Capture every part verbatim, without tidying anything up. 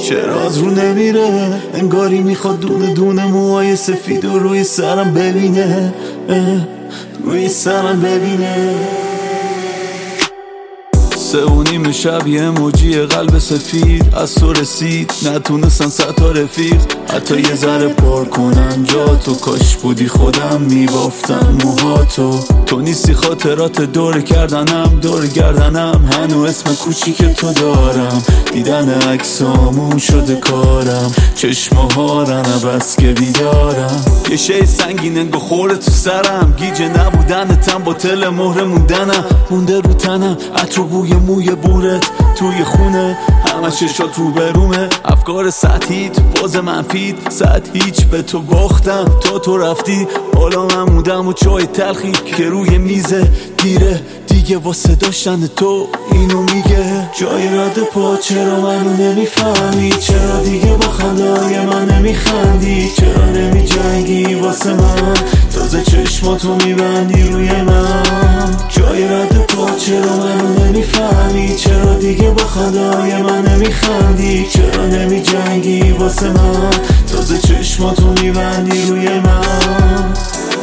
چرا از رو نمیره؟ انگاری میخواد دونه دونه موهای سفید و روی سرم ببینه، روی سرم ببینه. سه و نیم شب یه موجی قلب سفید از تو رسید، نتونستن ستا رفیق حتی یه ذره پر کنن جا تو. کاش بودی خودم میبافتم موهاتو. تو نیستی خاطرات دور کردنم، دور گردنم هنو اسم کوچیک تو دارم. دیدن عکسامون شده کارم، چشم هارن بس که بیدارم. یه شی سنگینه بخوره تو سرم، گیجه نبودنتم با تل مهر موندنم. مونده رو تنم عطر و بوی موی بورت توی خونه، همه چشات رو برومه. افکار سطحی تو فاز منفید، سطح هیچ به تو باختم تا تو رفتی. حالا من موندم و چای تلخی که روی میزه دیره دیگه واسه داشتن تو اینو میگه. جای رد پا چرا منو نمیفهمی؟ چرا دیگه با خندای من نمیخندی؟ چرا نمیجنگی واسه من؟ تازه چشماتو میبندی روی من. جای رد پا چرا منو نمیفهمی؟ چرا دیگه با خندای من نمیخندی؟ چرا نمیجنگی واسه من؟ تازه چشماتو میبندی روی من.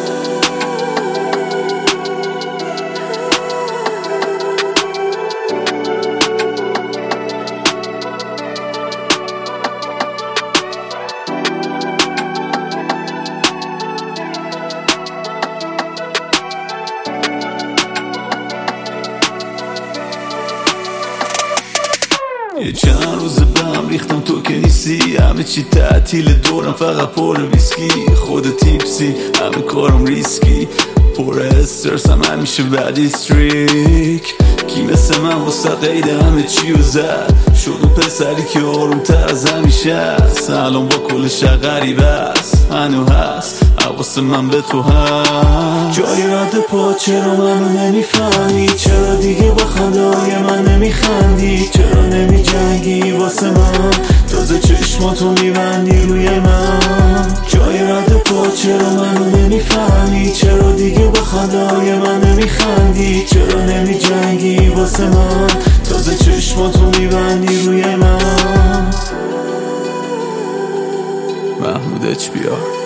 یه چند روز به هم ریختم تو که نیستی، همه چی تعطیل دورم فقط پر ویسکی. خود تیپسی همه کارم ریسکی، پر استرسم همیشه بعد استریک. کی مثل من واسه قید همه چی و زد، شد و پسری که آرومتر از همیشه است. الان با کل شهر غریبه است، هنو هست حواس من به تو هست. جای رد پا چرا منو نمیفهمی؟ چرا دیگه با خندای من نمیخندی؟ چرا نمیجنگی واسه من؟ تازه چشماتو میبندی روی من. جای رد پا چرا منو نمیفهمی؟ چرا دیگه با خندای من نمیخندی؟ چرا نمیجنگی واسه من؟ تازه چشماتو میبندی روی من. محمود اچ بی آر